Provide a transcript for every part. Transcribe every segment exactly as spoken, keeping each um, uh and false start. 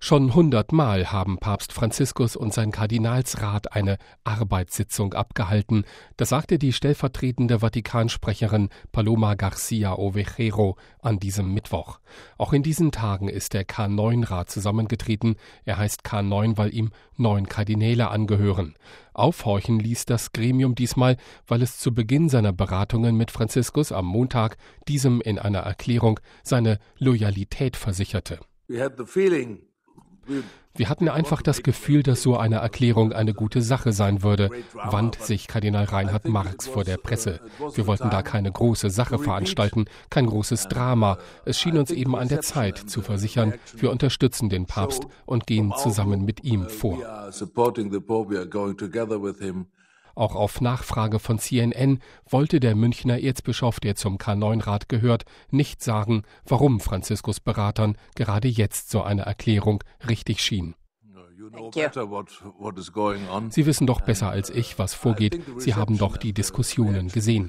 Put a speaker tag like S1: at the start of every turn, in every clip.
S1: Schon hundertmal haben Papst Franziskus und sein Kardinalsrat eine Arbeitssitzung abgehalten. Das sagte die stellvertretende Vatikansprecherin Paloma García Ovejero an diesem Mittwoch. Auch in diesen Tagen ist der K neun Rat zusammengetreten. Er heißt K neun, weil ihm neun Kardinäle angehören. Aufhorchen ließ das Gremium diesmal, weil es zu Beginn seiner Beratungen mit Franziskus am Montag diesem in einer Erklärung seine Loyalität versicherte. Wir hatten einfach das Gefühl, dass so eine Erklärung eine gute Sache sein würde, wandte sich Kardinal Reinhard Marx vor der Presse. Wir wollten da keine große Sache veranstalten, kein großes Drama. Es schien uns eben an der Zeit zu versichern, wir unterstützen den Papst und gehen zusammen mit ihm vor. Auch auf Nachfrage von C N N wollte der Münchner Erzbischof, der zum K neun Rat gehört, nicht sagen, warum Franziskus Beratern gerade jetzt so eine Erklärung richtig schien. Sie wissen doch besser als ich, was vorgeht. Sie haben doch die Diskussionen gesehen.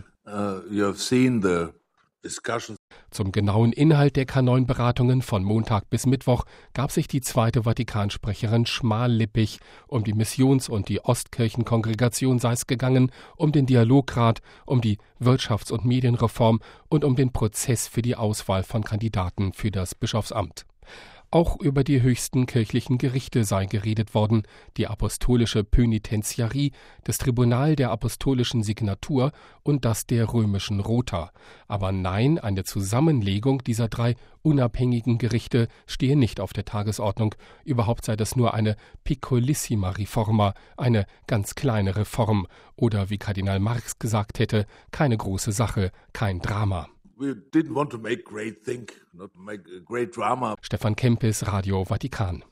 S1: Zum genauen Inhalt der K neun Beratungen von Montag bis Mittwoch gab sich die zweite Vatikansprecherin schmallippig. Um die Missions- und die Ostkirchenkongregation sei es gegangen, um den Dialograt, um die Wirtschafts- und Medienreform und um den Prozess für die Auswahl von Kandidaten für das Bischofsamt. Auch über die höchsten kirchlichen Gerichte sei geredet worden, die apostolische Pönitientiarie, das Tribunal der apostolischen Signatur und das der römischen Rota. Aber nein, eine Zusammenlegung dieser drei unabhängigen Gerichte stehe nicht auf der Tagesordnung. Überhaupt sei das nur eine piccolissima riforma, eine ganz kleine Reform. Oder wie Kardinal Marx gesagt hätte, keine große Sache, kein Drama.
S2: We didn't want to make great thing, not to make a great drama.
S1: Stefan Kempis, Radio Vatikan.